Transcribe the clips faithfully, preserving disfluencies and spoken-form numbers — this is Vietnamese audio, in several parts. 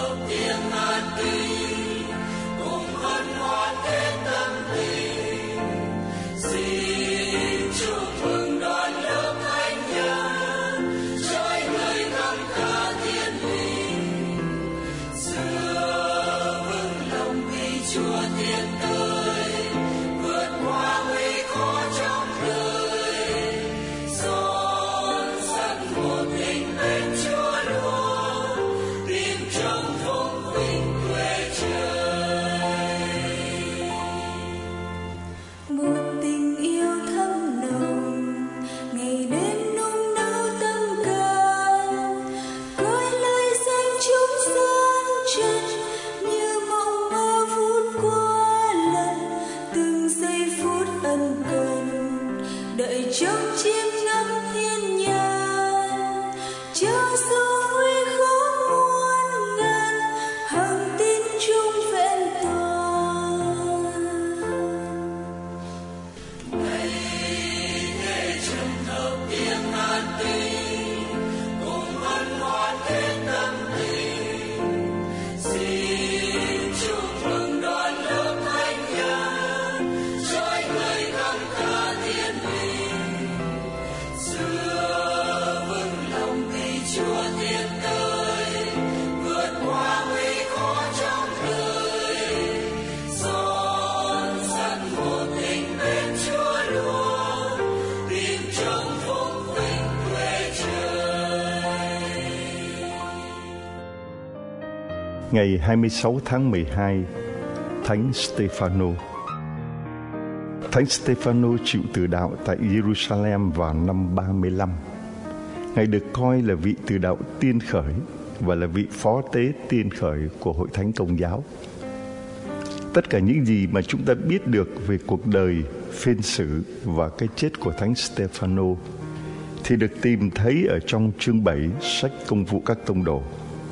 Ngày hai mươi sáu tháng mười hai, Thánh Stefano. Thánh Stefano chịu tử đạo tại Jerusalem vào năm ba mươi lăm. Ngài được coi là vị tử đạo tiên khởi và là vị phó tế tiên khởi của Hội Thánh Công giáo. Tất cả những gì mà chúng ta biết được về cuộc đời, phiên xử và cái chết của Thánh Stefano thì được tìm thấy ở trong chương bảy sách Công vụ các tông đồ.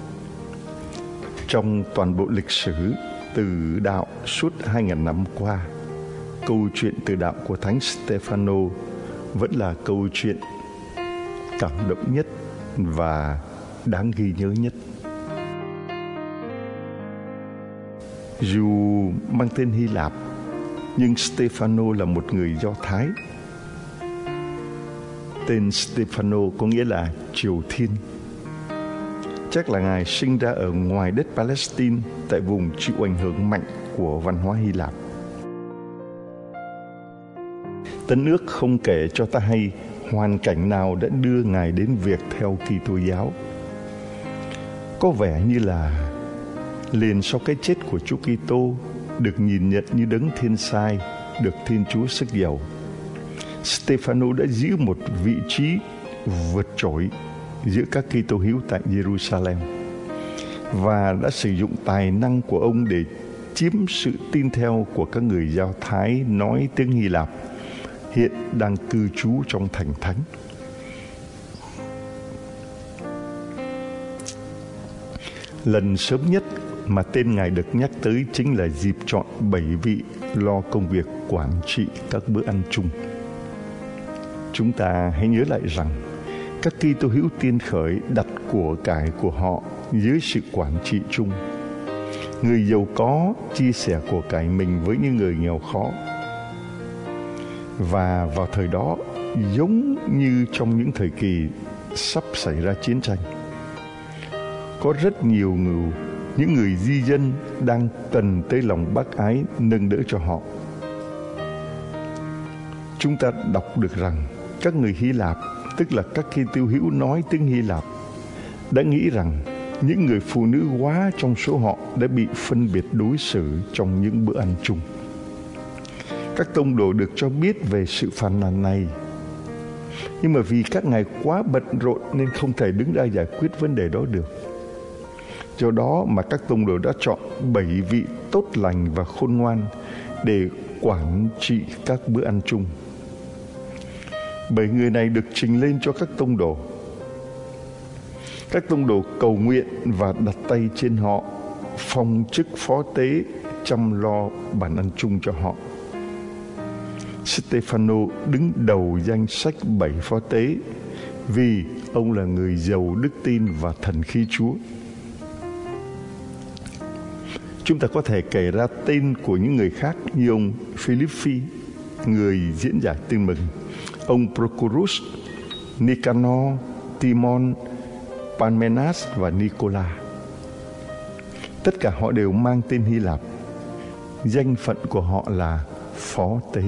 Trong toàn bộ lịch sử từ đạo suốt hai nghìn năm qua, câu chuyện từ đạo của Thánh Stefano vẫn là câu chuyện cảm động nhất và đáng ghi nhớ nhất. Dù mang tên Hy Lạp, nhưng Stefano là một người Do Thái. Tên Stefano có nghĩa là Triều Thiên. Chắc là Ngài sinh ra ở ngoài đất Palestine, tại vùng chịu ảnh hưởng mạnh của văn hóa Hy Lạp. Tân ước không kể cho ta hay hoàn cảnh nào đã đưa Ngài đến việc theo Kitô giáo. Có vẻ như là liền sau cái chết của Chúa Kitô, được nhìn nhận như đấng thiên sai, được Thiên Chúa sức dầu, Stefano đã giữ một vị trí vượt trội giữa các Kitô hữu tại Jerusalem và đã sử dụng tài năng của ông để chiếm sự tin theo của các người Do Thái nói tiếng Hy Lạp hiện đang cư trú trong thành thánh. Lần sớm nhất mà tên Ngài được nhắc tới chính là dịp chọn bảy vị lo công việc quản trị các bữa ăn chung. Chúng ta hãy nhớ lại rằng các Kitô hữu tiên khởi đặt của cải của họ dưới sự quản trị chung. Người giàu có chia sẻ của cải mình với những người nghèo khó. Và vào thời đó, giống như trong những thời kỳ sắp xảy ra chiến tranh, có rất nhiều người, những người di dân đang cần tới lòng bác ái nâng đỡ cho họ. Chúng ta đọc được rằng các người Hy Lạp, tức là các Kitô hữu nói tiếng Hy Lạp, đã nghĩ rằng những người phụ nữ quá trong số họ đã bị phân biệt đối xử trong những bữa ăn chung. Các tông đồ được cho biết về sự phàn nàn này, nhưng mà vì các ngài quá bận rộn nên không thể đứng ra giải quyết vấn đề đó được. Do đó mà các tông đồ đã chọn bảy vị tốt lành và khôn ngoan để quản trị các bữa ăn chung. Bảy người này được trình lên cho các tông đồ. Các tông đồ cầu nguyện và đặt tay trên họ, phong chức phó tế chăm lo bàn ăn chung cho họ. Stefano đứng đầu danh sách bảy phó tế vì ông là người giàu đức tin và thần khí Chúa. Chúng ta có thể kể ra tên của những người khác như ông Philippi, người diễn giải Tin Mừng, ông Prochorus, Nicanor, Timon, Parmenas và Nicola. Tất cả họ đều mang tên Hy Lạp. Danh phận của họ là phó tế.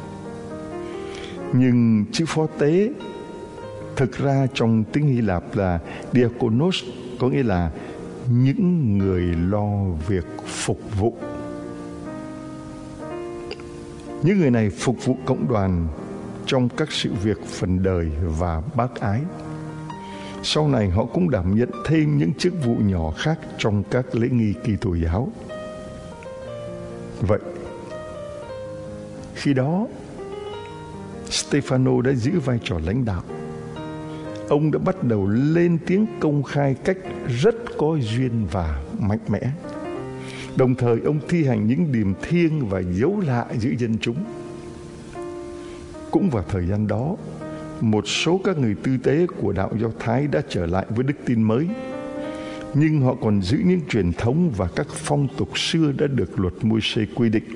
Nhưng chữ phó tế thực ra trong tiếng Hy Lạp là diakonos, có nghĩa là những người lo việc phục vụ. Những người này phục vụ cộng đoàn trong các sự việc phần đời và bác ái. Sau này họ cũng đảm nhận thêm những chức vụ nhỏ khác trong các lễ nghi Kitô giáo. Vậy, khi đó, Stefano đã giữ vai trò lãnh đạo. Ông đã bắt đầu lên tiếng công khai cách rất có duyên và mạnh mẽ. Đồng thời ông thi hành những điềm thiêng và dấu lạ giữa dân chúng. Cũng vào thời gian đó, một số các người tư tế của đạo Do Thái đã trở lại với đức tin mới, nhưng họ còn giữ những truyền thống và các phong tục xưa đã được luật Môi-se quy định.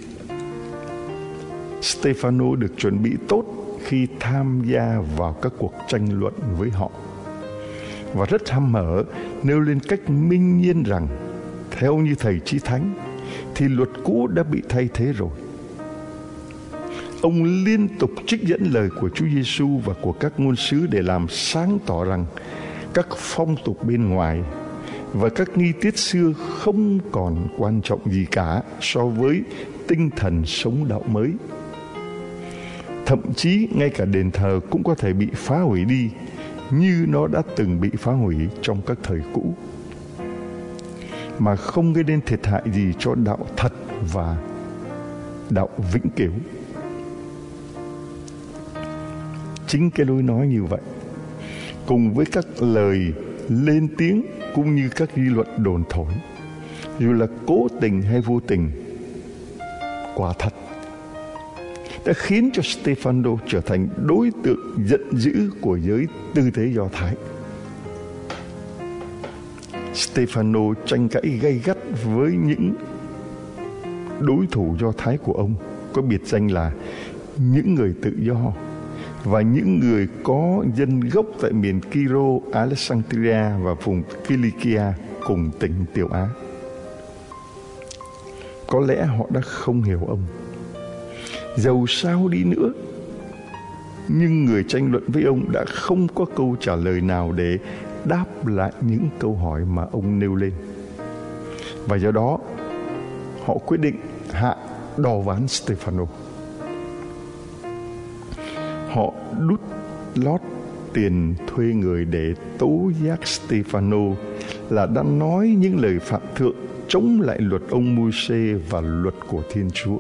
Stefano được chuẩn bị tốt khi tham gia vào các cuộc tranh luận với họ, và rất hăm hở nêu lên cách minh nhiên rằng theo như thầy Chí Thánh thì luật cũ đã bị thay thế rồi. Ông liên tục trích dẫn lời của Chúa Giêsu và của các ngôn sứ để làm sáng tỏ rằng các phong tục bên ngoài và các nghi tiết xưa không còn quan trọng gì cả so với tinh thần sống đạo mới. Thậm chí ngay cả đền thờ cũng có thể bị phá hủy đi như nó đã từng bị phá hủy trong các thời cũ, mà không gây nên thiệt hại gì cho đạo thật và đạo vĩnh cửu. Chính cái lối nói như vậy, cùng với các lời lên tiếng cũng như các dư luận đồn thổi, dù là cố tình hay vô tình, quả thật đã khiến cho Stefano trở thành đối tượng giận dữ của giới tư tế Do Thái. Stefano tranh cãi gay gắt với những đối thủ Do Thái của ông, có biệt danh là những người tự do và những người có dân gốc tại miền Kyro, Alexandria và vùng Cilicia cùng tỉnh Tiểu Á. Có lẽ họ đã không hiểu ông. Dầu sao đi nữa, nhưng người tranh luận với ông đã không có câu trả lời nào để đáp lại những câu hỏi mà ông nêu lên. Và do đó, họ quyết định hạ đò ván Stefano. Họ đút lót tiền thuê người để tố giác Stefano là đã nói những lời phạm thượng chống lại luật ông Môi-se và luật của Thiên Chúa.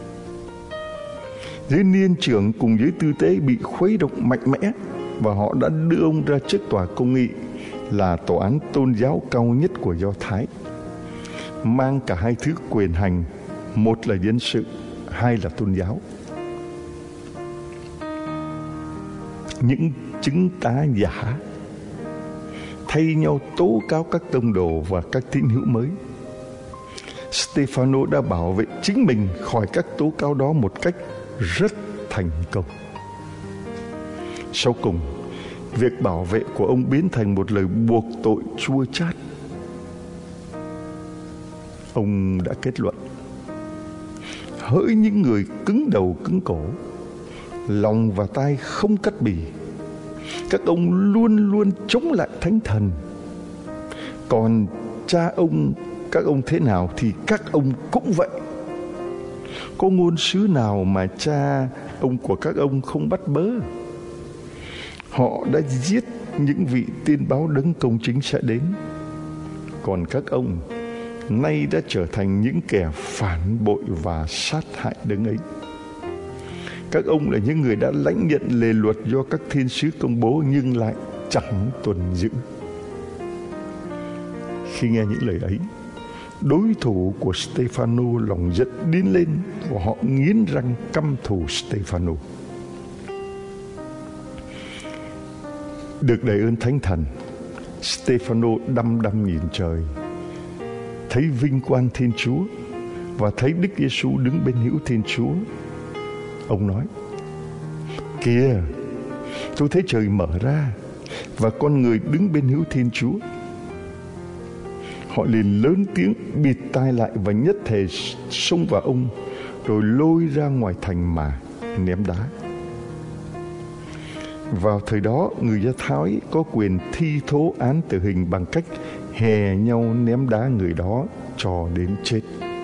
Giới niên trưởng cùng giới tư tế bị khuấy động mạnh mẽ, và họ đã đưa ông ra trước tòa công nghị, là tòa án tôn giáo cao nhất của Do Thái, mang cả hai thứ quyền hành, một là dân sự, hai là tôn giáo. Những chứng tá giả thay nhau tố cáo các tông đồ và các tín hữu mới. Stefano đã bảo vệ chính mình khỏi các tố cáo đó một cách rất thành công. Sau cùng, việc bảo vệ của ông biến thành một lời buộc tội chua chát. Ông đã kết luận: hỡi những người cứng đầu cứng cổ, lòng và tai không cắt bì, các ông luôn luôn chống lại thánh thần. Còn cha ông các ông thế nào thì các ông cũng vậy. Có ngôn sứ nào mà cha ông của các ông không bắt bớ? Họ đã giết những vị tiên báo đấng công chính sẽ đến. Còn các ông nay đã trở thành những kẻ phản bội và sát hại đấng ấy. Các ông là những người đã lãnh nhận lề luật do các thiên sứ công bố nhưng lại chẳng tuân giữ. Khi nghe những lời ấy, đối thủ của Stefano lòng giận điên lên và họ nghiến răng căm thù Stefano. Được đầy ơn Thánh Thần, Stefano đăm đăm nhìn trời thấy vinh quang Thiên Chúa và thấy Đức Giêsu đứng bên hữu Thiên Chúa. Ông nói: kìa, tôi thấy trời mở ra và con người đứng bên hữu Thiên Chúa. Họ liền lớn tiếng bịt tai lại và nhất thể xông vào ông, rồi lôi ra ngoài thành mà ném đá. Vào thời đó, người Do Thái có quyền thi thố án tử hình bằng cách hè nhau ném đá người đó cho đến chết.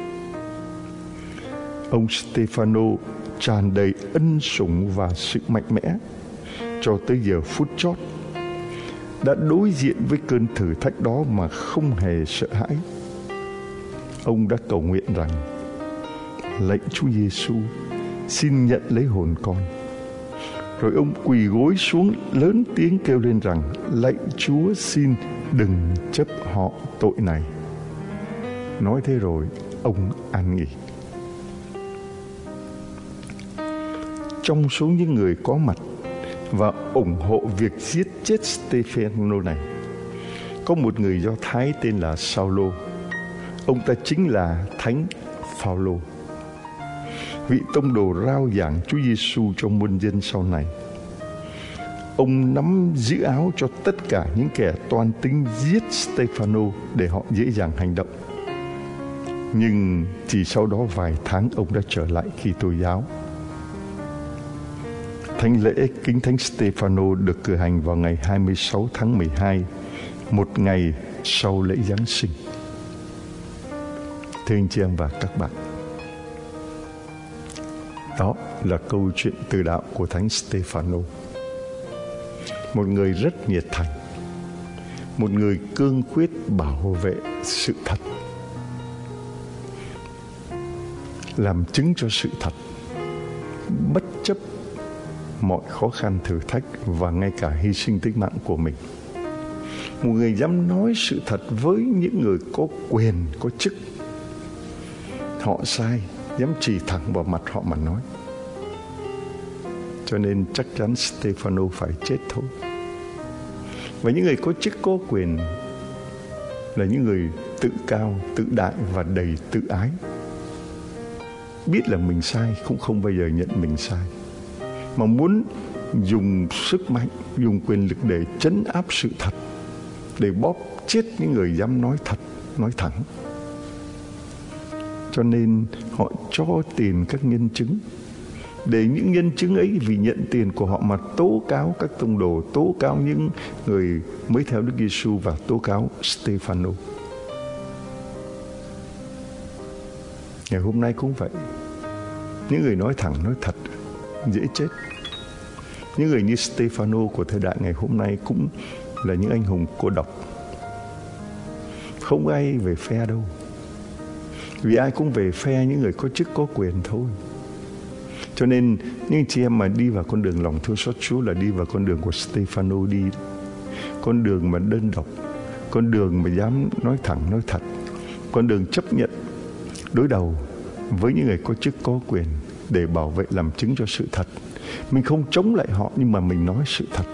Ông Stefano tràn đầy ân sủng và sự mạnh mẽ cho tới giờ phút chót, đã đối diện với cơn thử thách đó mà không hề sợ hãi. Ông đã cầu nguyện rằng: lạy Chúa Giêsu, xin nhận lấy hồn con. Rồi ông quỳ gối xuống lớn tiếng kêu lên rằng: lạy Chúa, xin đừng chấp họ tội này. Nói thế rồi ông an nghỉ. Trong số những người có mặt và ủng hộ việc giết chết Stefano này, có một người Do Thái tên là Saulo. Ông ta chính là Thánh Phaolô, vị tông đồ rao giảng Chúa Giêsu cho muôn dân sau này. Ông nắm giữ áo cho tất cả những kẻ toan tính giết Stefano để họ dễ dàng hành động. Nhưng chỉ sau đó vài tháng ông đã trở lại Kitô giáo. Thánh lễ kính Thánh Stefano được cử hành vào ngày hai mươi sáu tháng mười hai, một ngày sau lễ Giáng sinh. Thưa anh chị em và các bạn, đó là câu chuyện từ đạo của Thánh Stefano. Một người rất nhiệt thành, một người cương quyết bảo vệ sự thật, làm chứng cho sự thật, bất chấp mọi khó khăn thử thách và ngay cả hy sinh tính mạng của mình. Một người dám nói sự thật với những người có quyền, có chức. Họ sai, dám chỉ thẳng vào mặt họ mà nói. Cho nên chắc chắn Stefano phải chết thôi. Và những người có chức có quyền là những người tự cao, tự đại và đầy tự ái. Biết là mình sai cũng không bao giờ nhận mình sai, mà muốn dùng sức mạnh, dùng quyền lực để trấn áp sự thật, để bóp chết những người dám nói thật, nói thẳng. Cho nên họ cho tiền các nhân chứng, để những nhân chứng ấy vì nhận tiền của họ mà tố cáo các tông đồ, tố cáo những người mới theo Đức Giêsu và tố cáo Stefano. Ngày hôm nay cũng vậy. Những người nói thẳng, nói thật dễ chết. Những người như Stefano của thời đại ngày hôm nay cũng là những anh hùng cô độc. Không ai về phe đâu, vì ai cũng về phe những người có chức có quyền thôi. Cho nên những chị em mà đi vào con đường lòng thương xót Chúa là đi vào con đường của Stefano đi. Con đường mà đơn độc, con đường mà dám nói thẳng nói thật, con đường chấp nhận đối đầu với những người có chức có quyền để bảo vệ làm chứng cho sự thật. Mình không chống lại họ, nhưng mà mình nói sự thật.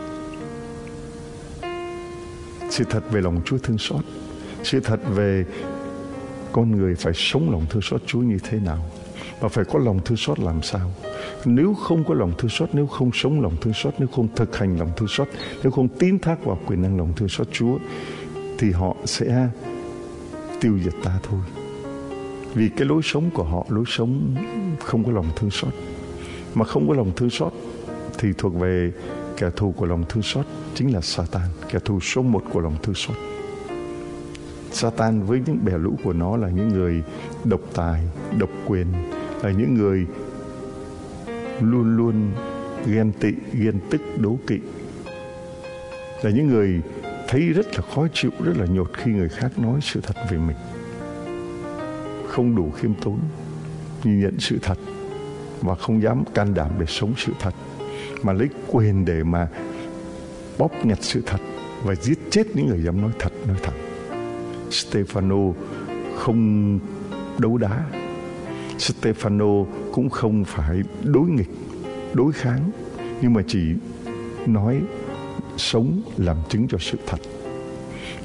Sự thật về lòng Chúa thương xót, sự thật về con người phải sống lòng thương xót Chúa như thế nào, và phải có lòng thương xót làm sao. Nếu không có lòng thương xót, nếu không sống lòng thương xót, nếu không thực hành lòng thương xót, nếu không tín thác vào quyền năng lòng thương xót Chúa, thì họ sẽ tiêu diệt ta thôi. Vì cái lối sống của họ, lối sống không có lòng thương xót. Mà không có lòng thương xót thì thuộc về kẻ thù của lòng thương xót, chính là Satan, kẻ thù số một của lòng thương xót. Satan với những bè lũ của nó là những người độc tài, độc quyền, là những người luôn luôn ghen tị, ghen tức, đố kỵ, là những người thấy rất là khó chịu, rất là nhột khi người khác nói sự thật về mình, không đủ khiêm tốn nhìn nhận sự thật và không dám can đảm để sống sự thật, mà lấy quyền để mà bóp nghẹt sự thật và giết chết những người dám nói thật, nói thẳng. Stefano không đấu đá, Stefano cũng không phải đối nghịch, đối kháng, nhưng mà chỉ nói, sống, làm chứng cho sự thật.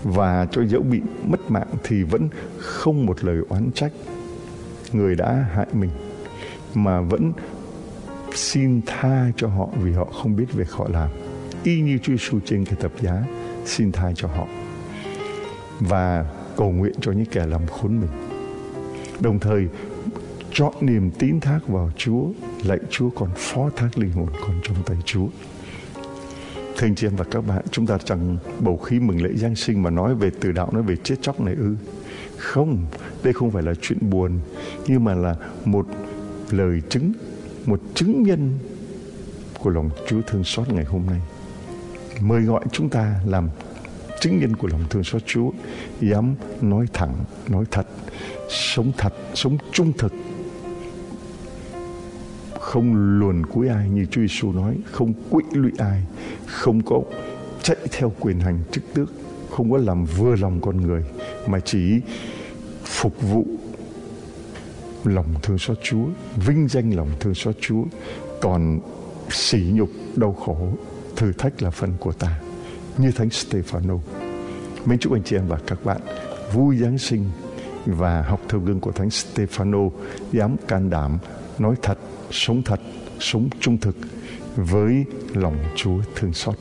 và cho dẫu bị mất mạng thì vẫn không một lời oán trách người đã hại mình, mà vẫn xin tha cho họ vì họ không biết việc họ làm, y như Chúa Giêsu trên cái thập giá xin tha cho họ và cầu nguyện cho những kẻ làm khốn mình. Đồng thời chọn niềm tín thác vào Chúa, lạy Chúa còn phó thác linh hồn còn trong tay Chúa. Thưa anh chị em và các bạn, chúng ta chẳng bầu khí mừng lễ Giáng sinh mà nói về từ đạo, nói về chết chóc này ư? Không, đây không phải là chuyện buồn, nhưng mà là một lời chứng, một chứng nhân của lòng Chúa thương xót ngày hôm nay. Mời gọi chúng ta làm chứng nhân của lòng thương xót Chúa, dám nói thẳng, nói thật, sống thật, sống trung thực, không luồn cuối ai như Chúa Giêsu nói, không quỵ lụy ai, không có chạy theo quyền hành chức tước, không có làm vừa lòng con người, mà chỉ phục vụ lòng thương xót Chúa, vinh danh lòng thương xót Chúa. Còn sỉ nhục, đau khổ, thử thách là phần của ta, như Thánh Stefano. Mến chúc anh chị em và các bạn vui Giáng sinh và học theo gương của Thánh Stefano, dám can đảm nói thật, sống thật, sống trung thực với lòng Chúa thương xót.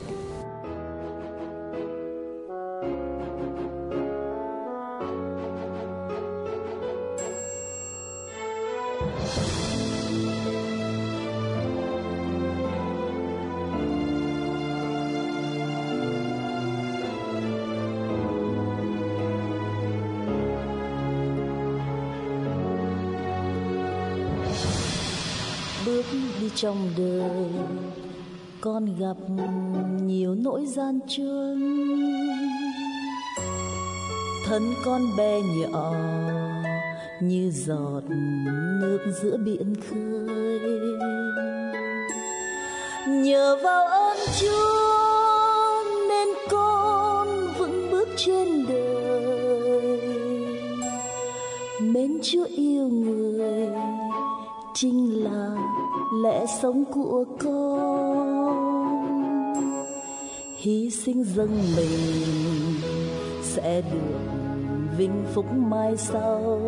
Bước đi trong đời, con gặp nhiều nỗi gian truân, thân con bé nhỏ như giọt nước giữa biển khơi. Nhờ vào ơn Chúa nên con vững bước trên đời, mến Chúa yêu người chính là lẽ sống của con. Hy sinh dâng mình sẽ được vinh phúc mai sau.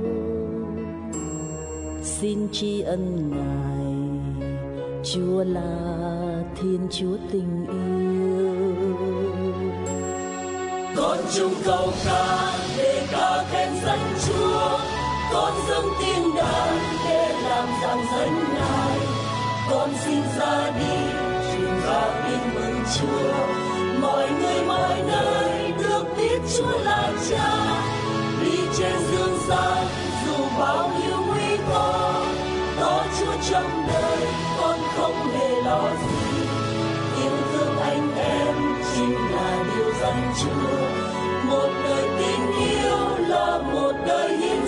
Xin tri ân Ngài, Chúa là Thiên Chúa tình yêu. Con chung câu ca để ca khen danh Chúa, con dâng tiếng đàn để làm rạng danh Ngài. Con xin ra đi truyền vào tin mừng Chúa, mọi người mọi nơi được biết Chúa là Cha. Đi trên dương gian dù bao nhiêu nguy cơ, có Chúa trong đời con không hề lo gì. Yêu thương anh em chính là điều dành Chúa, một đời tình yêu là một đời hiến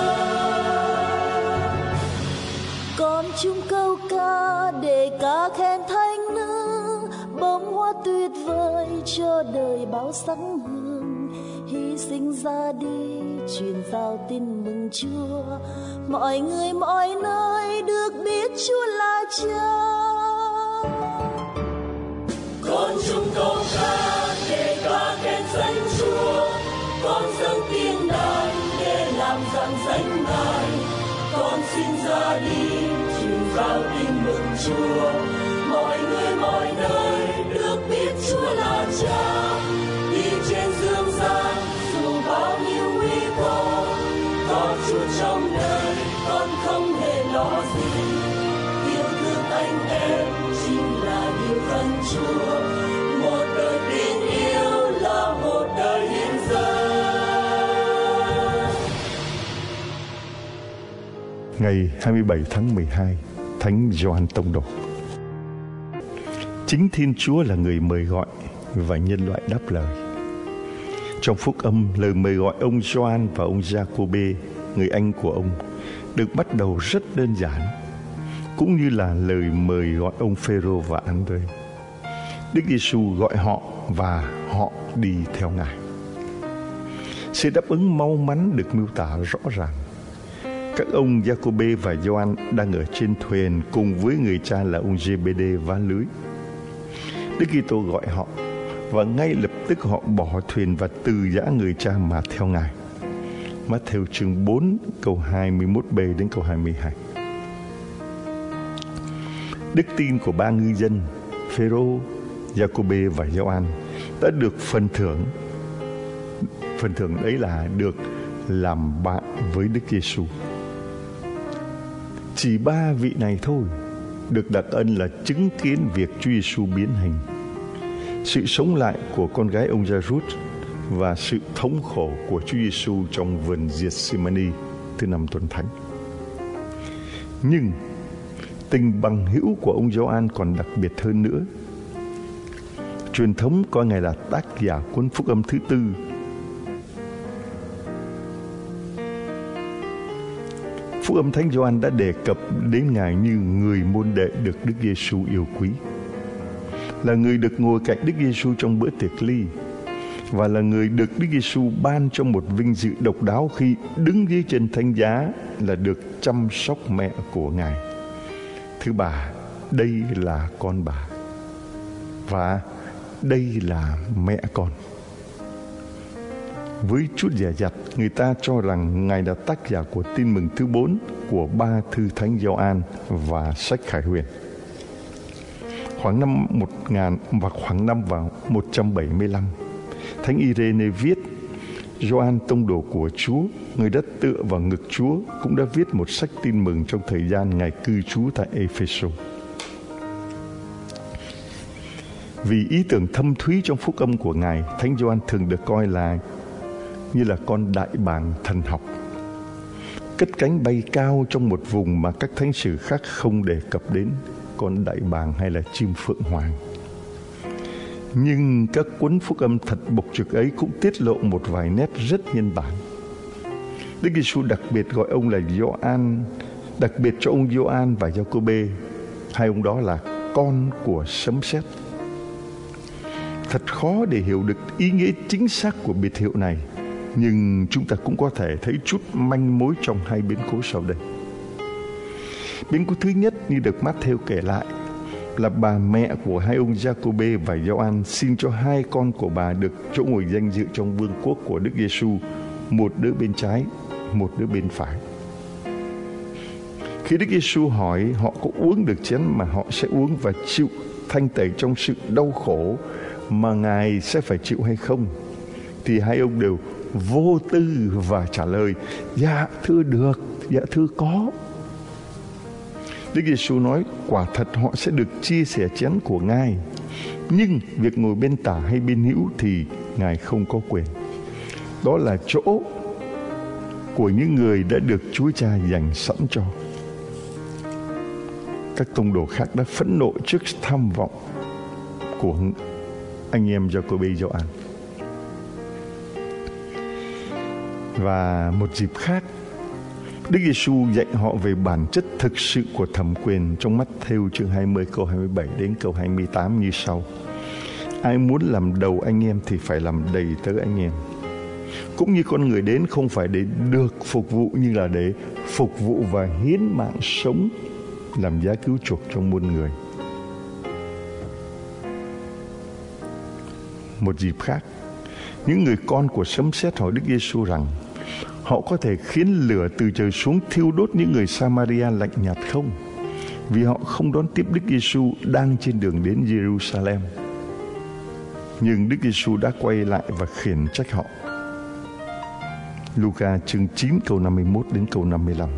dâng. Con chung câu ca để ca khen Thánh Nữ, bông hoa tuyệt vời cho đời bao sáng hương. Hy sinh ra đi truyền giao tin mừng Chúa, mọi người mọi nơi được biết Chúa là Cha. Con chung câu ca để ca khen danh Chúa, con dâng tiếng đàn để làm rạng danh Ngài. Con xin ra đi truyền vào tin mừng Chúa, mọi người mọi nơi được biết Chúa là Cha. Đi trên dương gian dù bao nhiêu nguy cơ, có Chúa trong đời con không hề lo gì. Yêu thương anh em chính là điều dành Chúa, một đời tin yêu là một đời hiến dâng. Ngày hai mươi bảy tháng mười hai, Thánh Gioan Tông Đồ. Chính Thiên Chúa là người mời gọi và nhân loại đáp lời. Trong phúc âm, lời mời gọi ông Gioan và ông Giacôbê, người anh của ông, được bắt đầu rất đơn giản, cũng như là lời mời gọi ông Phêrô và Ândrê. Đức Giêsu gọi họ và họ đi theo Ngài. Sự đáp ứng mau mắn được miêu tả rõ ràng. Các ông Giacôbê và Gioan đang ở trên thuyền cùng với người cha là ông Giê-bê-đê vá lưới. Đức Kitô gọi họ và ngay lập tức họ bỏ thuyền và từ giã người cha mà theo Ngài. Matthew chương bốn câu hai mươi mốt b đến câu hai mươi hai. Đức tin của ba ngư dân Phêrô, Giacôbê và Gioan đã được phần thưởng. Phần thưởng đấy là được làm bạn với Đức Giêsu. Chỉ ba vị này thôi được đặc ân là chứng kiến việc Chúa Giêsu biến hình, sự sống lại của con gái ông Gia-rút và sự thống khổ của Chúa Giêsu trong vườn Gethsemane thứ năm tuần thánh. Nhưng tình bằng hữu của ông Gioan còn đặc biệt hơn nữa. Truyền thống coi Ngài là tác giả cuốn Phúc Âm thứ tư. Phúc Âm Thánh Gioan đã đề cập đến Ngài như người môn đệ được Đức Giêsu yêu quý, là người được ngồi cạnh Đức Giêsu trong bữa tiệc ly, và là người được Đức Giêsu ban cho một vinh dự độc đáo khi đứng dưới chân thánh giá là được chăm sóc mẹ của Ngài. Thứ ba, đây là con bà, và đây là mẹ con. Với chút dè dặt, người ta cho rằng Ngài là tác giả của tin mừng thứ bốn của ba thư thánh Gioan và sách Khải Huyền. Khoảng năm một nghìn và khoảng năm vào một trăm bảy mươi lăm, Thánh Irene viết: Gioan tông đồ của Chúa, người đã tựa vào ngực Chúa, cũng đã viết một sách tin mừng trong thời gian Ngài cư trú tại Ephesos. Vì ý tưởng thâm thúy trong phúc âm của Ngài, Thánh Gioan thường được coi là như là con đại bàng thần học, cất cánh bay cao trong một vùng mà các thánh sử khác không đề cập đến, con đại bàng hay là chim phượng hoàng. Nhưng các cuốn phúc âm thật bộc trực ấy cũng tiết lộ một vài nét rất nhân bản. Đức Giêsu đặc biệt gọi ông là Gioan, đặc biệt cho ông Gioan và Giacôbê, hai ông đó là con của sấm sét. Thật khó để hiểu được ý nghĩa chính xác của biệt hiệu này, nhưng chúng ta cũng có thể thấy chút manh mối trong hai biến cố sau đây. Biến cố thứ nhất, như được Matthew kể lại, là bà mẹ của hai ông Giacôbê và Gioan xin cho hai con của bà được chỗ ngồi danh dự trong vương quốc của Đức Giêsu, một đứa bên trái, một đứa bên phải. Khi Đức Giêsu hỏi họ có uống được chén mà họ sẽ uống và chịu thanh tẩy trong sự đau khổ mà Ngài sẽ phải chịu hay không, thì hai ông đều vô tư và trả lời: dạ thưa được, dạ thưa có. Đức Giêsu nói quả thật họ sẽ được chia sẻ chén của Ngài, nhưng việc ngồi bên tả hay bên hữu thì Ngài không có quyền. Đó là chỗ của những người đã được Chúa Cha dành sẵn cho. Các tông đồ khác đã phẫn nộ trước tham vọng của anh em Giacôbê, Gioan. Và một dịp khác, Đức Giêsu dạy họ về bản chất thực sự của thẩm quyền trong Matthew chương hai mươi câu hai mươi bảy đến câu hai mươi tám như sau: ai muốn làm đầu anh em thì phải làm đầy tớ anh em. Cũng như con người đến không phải để được phục vụ, nhưng là để phục vụ và hiến mạng sống làm giá cứu chuộc cho muôn người. Một dịp khác, những người con của sấm sét hỏi Đức Giêsu rằng họ có thể khiến lửa từ trời xuống thiêu đốt những người Samaria lạnh nhạt không, vì họ không đón tiếp Đức Giêsu đang trên đường đến Jerusalem. Nhưng Đức Giêsu đã quay lại và khiển trách họ. Luca chương chín câu năm mươi mốt đến câu năm mươi lăm.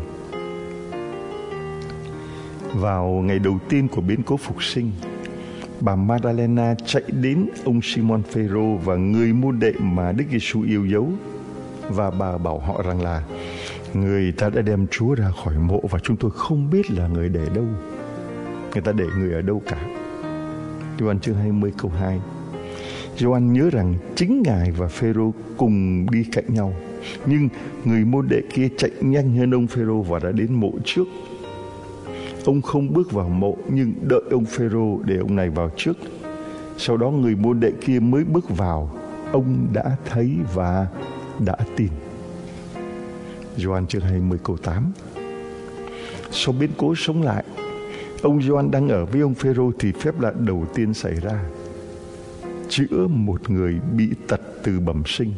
Vào ngày đầu tiên của biến cố phục sinh, bà Madalena chạy đến ông Simon Phêrô và người môn đệ mà Đức Giêsu yêu dấu, và bà bảo họ rằng là người ta đã đem Chúa ra khỏi mộ và chúng tôi không biết là người để đâu. Người ta để người ở đâu cả. Gioan chương hai mươi câu hai. Gioan nhớ rằng chính Ngài và Phêrô cùng đi cạnh nhau, nhưng người môn đệ kia chạy nhanh hơn ông Phêrô và đã đến mộ trước. Ông không bước vào mộ nhưng đợi ông Phêrô để ông này vào trước. Sau đó người môn đệ kia mới bước vào. Ông đã thấy và đã tin. Gioan chương hai mươi câu tám. Sau biến cố sống lại, ông Gioan đang ở với ông Phêrô thì phép lạ đầu tiên xảy ra. chữa một người bị tật từ bẩm sinh.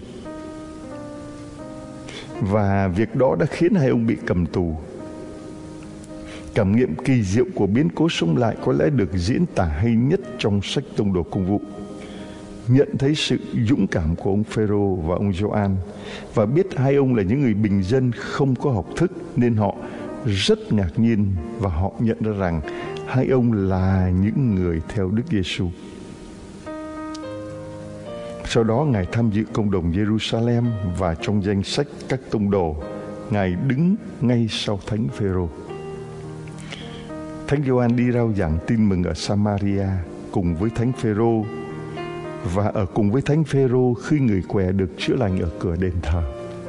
Và việc đó đã khiến hai ông bị cầm tù. Cảm nghiệm kỳ diệu của biến cố sống lại có lẽ được diễn tả hay nhất trong sách Tông đồ Công vụ. Nhận thấy sự dũng cảm của ông Phêrô và ông Gioan và biết hai ông là những người bình dân không có học thức, nên họ rất ngạc nhiên và họ nhận ra rằng hai ông là những người theo Đức Giêsu. Sau đó Ngài tham dự cộng đồng Jerusalem và trong danh sách các tông đồ, Ngài đứng ngay sau Thánh Phêrô. Thánh Gioan đi rao giảng tin mừng ở Samaria cùng với Thánh Phêrô, và ở cùng với Thánh Phêrô khi người què được chữa lành ở cửa đền thờ.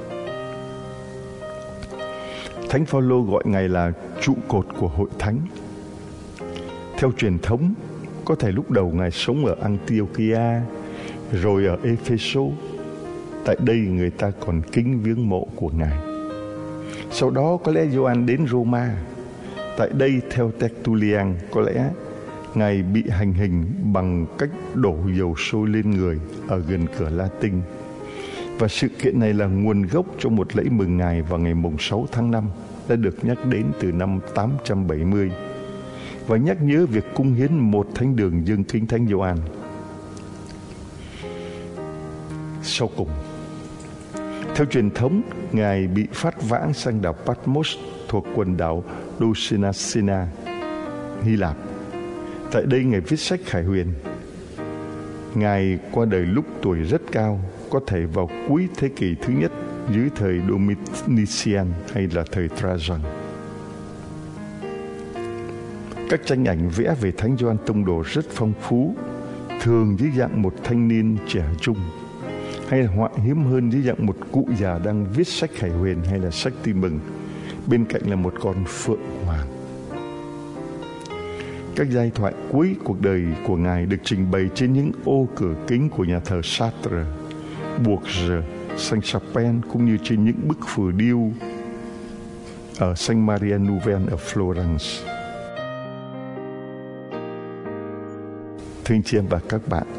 Thánh Phaolô gọi Ngài là trụ cột của hội thánh. Theo truyền thống, có thể lúc đầu Ngài sống ở Antiochia, rồi ở Epheso. Tại đây người ta còn kính viếng mộ của Ngài. Sau đó có lẽ Gioan đến Roma. Tại đây theo Tertullian, có lẽ Ngài bị hành hình bằng cách đổ dầu sôi lên người ở gần cửa Latin. Và sự kiện này là nguồn gốc cho một lễ mừng Ngài vào ngày mùng sáu tháng năm đã được nhắc đến từ năm tám trăm bảy mươi và nhắc nhớ việc cung hiến một thánh đường dâng kính Thánh Gioan. Sau cùng, theo truyền thống, Ngài bị phát vãng sang đảo Patmos thuộc quần đảo Dulcinacina, Hy Lạp. Tại đây Ngài viết sách Khải Huyền. Ngài qua đời lúc tuổi rất cao, có thể vào cuối thế kỷ thứ nhất dưới thời Domitian hay là thời Trajan. Các tranh ảnh vẽ về Thánh Gioan Tông đồ rất phong phú, thường dưới dạng một thanh niên trẻ trung, hay là họa hiếm hơn dưới dạng một cụ già đang viết sách Khải Huyền hay là sách Tin mừng, bên cạnh là một con phượng hoàng. Các giai thoại cuối cuộc đời của Ngài được trình bày trên những ô cửa kính của nhà thờ Chartres, Bourges, Saint-Chapelle, cũng như trên những bức phù điêu ở Saint Maria Novella ở Florence. Thưa anh chị em và các bạn,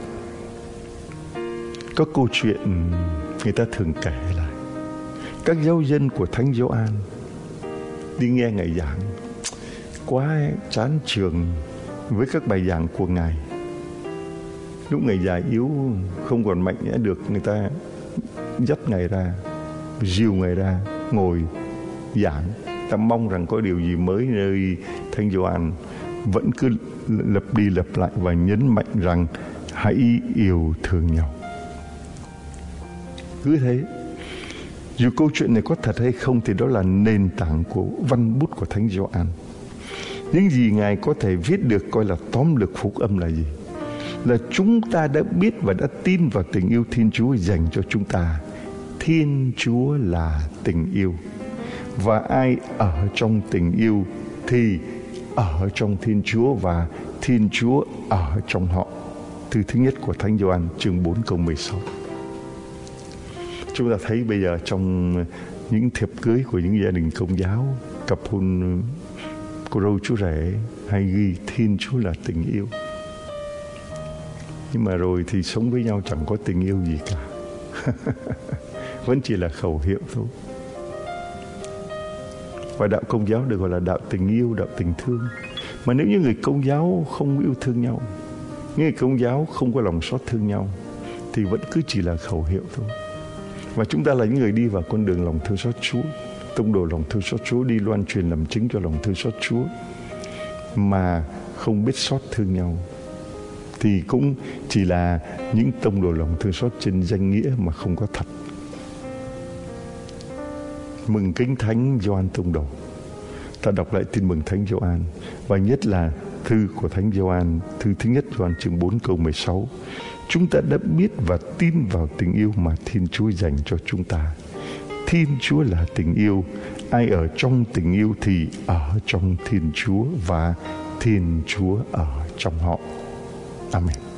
có câu chuyện người ta thường kể là các giáo dân của Thánh Gioan đi nghe Ngài giảng, quá chán chường với các bài giảng của Ngài. Lúc Ngài già yếu không còn mạnh mẽ được, người ta dắt Ngài ra, dìu Ngài ra ngồi giảng. Ta mong rằng có điều gì mới nơi Thánh Gioan vẫn cứ lặp đi lặp lại và nhấn mạnh rằng hãy yêu thương nhau. Cứ thế, dù câu chuyện này có thật hay không thì đó là nền tảng của văn bút của Thánh Gioan. Những gì Ngài có thể viết được coi là tóm lược phúc âm là gì? Là chúng ta đã biết và đã tin vào tình yêu Thiên Chúa dành cho chúng ta. Thiên Chúa là tình yêu, và ai ở trong tình yêu thì ở trong Thiên Chúa và Thiên Chúa ở trong họ. Thư thứ nhất của Thánh Gioan chương bốn câu mười sáu. Chúng ta thấy bây giờ trong những thiệp cưới của những gia đình Công giáo, cặp hôn cô dâu chú rể hay ghi Thiên Chúa là tình yêu. Nhưng mà rồi thì sống với nhau chẳng có tình yêu gì cả. Vẫn chỉ là khẩu hiệu thôi. Và đạo Công giáo được gọi là đạo tình yêu, đạo tình thương. Mà nếu như người Công giáo không yêu thương nhau, những người Công giáo không có lòng xót thương nhau, thì vẫn cứ chỉ là khẩu hiệu thôi. Và chúng ta là những người đi vào con đường lòng thương xót Chúa, tông đồ lòng thương xót Chúa, đi loan truyền làm chứng cho lòng thương xót Chúa, mà không biết xót thương nhau, thì cũng chỉ là những tông đồ lòng thương xót trên danh nghĩa mà không có thật. Mừng kính Thánh Gioan Tông đồ. Ta đọc lại tin mừng Thánh Gioan, và nhất là thư của Thánh Gioan, thư thứ nhất Gioan chương bốn câu mười sáu. Chúng ta đã biết và tin vào tình yêu mà Thiên Chúa dành cho chúng ta. Thiên Chúa là tình yêu, ai ở trong tình yêu thì ở trong Thiên Chúa và Thiên Chúa ở trong họ. Amen.